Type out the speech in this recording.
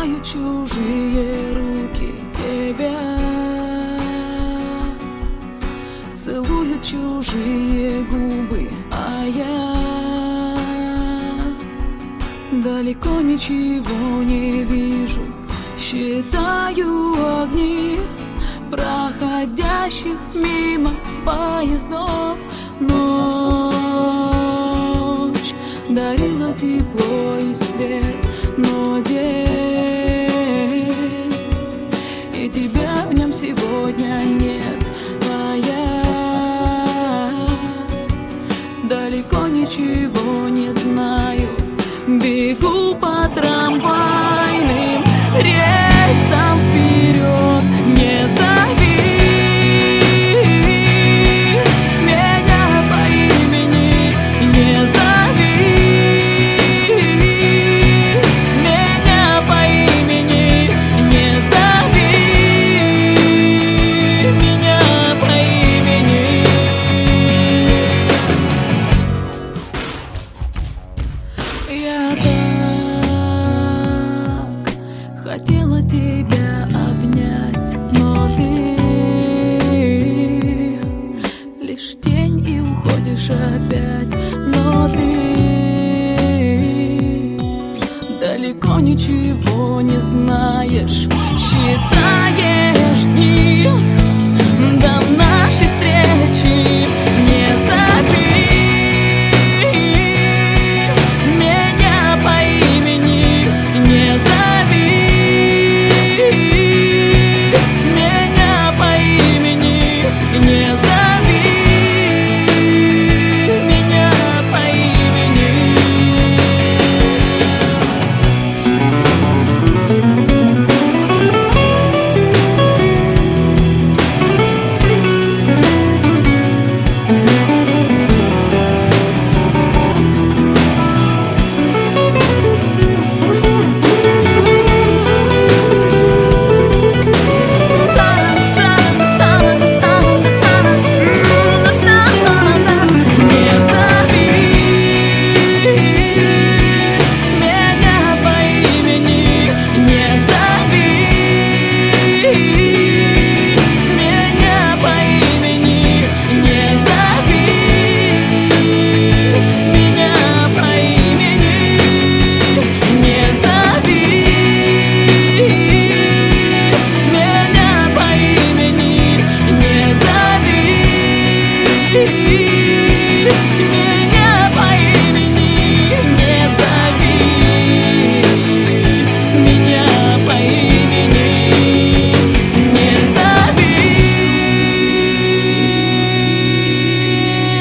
Ласкаю чужие руки тебя, целую чужие губы, а я далеко ничего не вижу. Считаю огни проходящих мимо поездов. Ночь дарила тепло и свет, но день, и тебя в нем сегодня нет. А я далеко ничего не знаю, бегу по трамвайным рельсам вперед. Не зови меня по имени, не зови меня по имени, не зови меня по имени. Я хотела тебя обнять, но ты лишь тень и уходишь опять. Но ты далеко ничего не знаешь. Считай